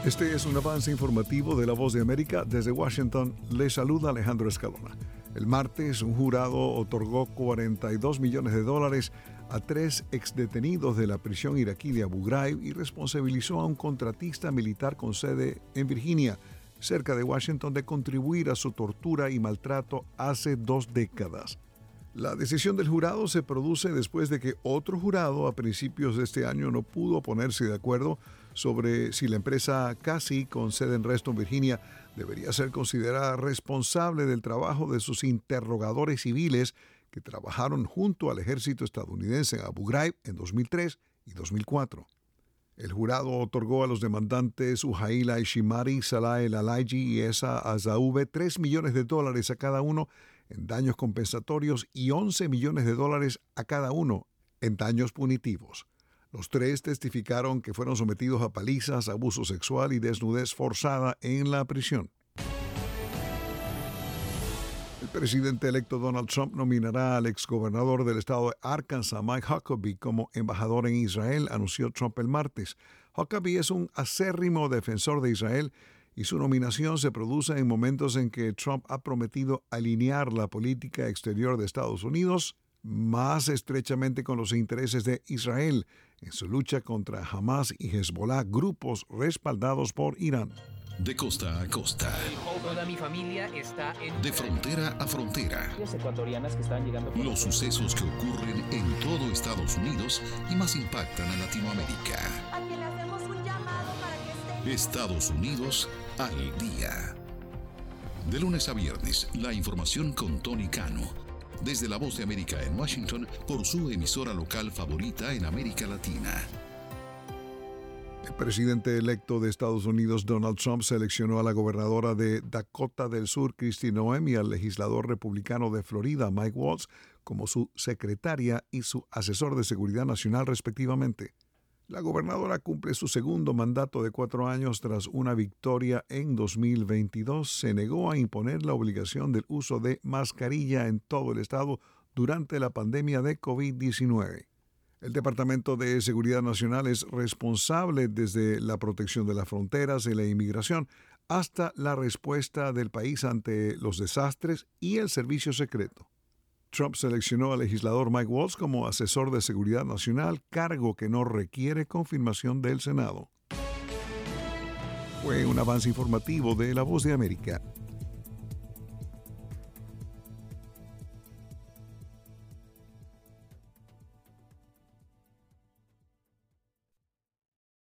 Este es un avance informativo de La Voz de América. Desde Washington, le saluda Alejandro Escalona. El martes, un jurado otorgó $42 millones a 3 exdetenidos de la prisión iraquí de Abu Ghraib y responsabilizó a un contratista militar con sede en Virginia, cerca de Washington, de contribuir a su tortura y maltrato hace 2 décadas. La decisión del jurado se produce después de que otro jurado a principios de este año no pudo ponerse de acuerdo sobre si la empresa Casey, con sede en Reston, Virginia, debería ser considerada responsable del trabajo de sus interrogadores civiles que trabajaron junto al ejército estadounidense en Abu Ghraib en 2003 y 2004. El jurado otorgó a los demandantes Ujail al-Shimari, Salah el-Alaiji y Esa Azaoube $3 millones a cada uno en daños compensatorios y $11 millones a cada uno en daños punitivos. Los 3 testificaron que fueron sometidos a palizas, abuso sexual y desnudez forzada en la prisión. El presidente electo Donald Trump nominará al exgobernador del estado de Arkansas, Mike Huckabee, como embajador en Israel, anunció Trump el martes. Huckabee es un acérrimo defensor de Israel y su nominación se produce en momentos en que Trump ha prometido alinear la política exterior de Estados Unidos más estrechamente con los intereses de Israel en su lucha contra Hamas y Hezbollah, grupos respaldados por Irán. De costa a costa. Toda mi familia está en... De frontera a frontera. Ecuatorianas que están llegando por... Los sucesos que ocurren en todo Estados Unidos y más impactan a Latinoamérica. A quien le hacemos un llamado para que esté... Estados Unidos al día. De lunes a viernes, la información con Tony Cano. Desde La Voz de América en Washington, por su emisora local favorita en América Latina. El presidente electo de Estados Unidos, Donald Trump, seleccionó a la gobernadora de Dakota del Sur, Kristi Noem, y al legislador republicano de Florida, Mike Waltz, como su secretaria y su asesor de seguridad nacional, respectivamente. La gobernadora cumple su segundo mandato de 4 años tras una victoria en 2022. Se negó a imponer la obligación del uso de mascarilla en todo el estado durante la pandemia de COVID-19. El Departamento de Seguridad Nacional es responsable desde la protección de las fronteras y la inmigración hasta la respuesta del país ante los desastres y el servicio secreto. Trump seleccionó al legislador Mike Waltz como asesor de seguridad nacional, cargo que no requiere confirmación del Senado. Fue un avance informativo de La Voz de América.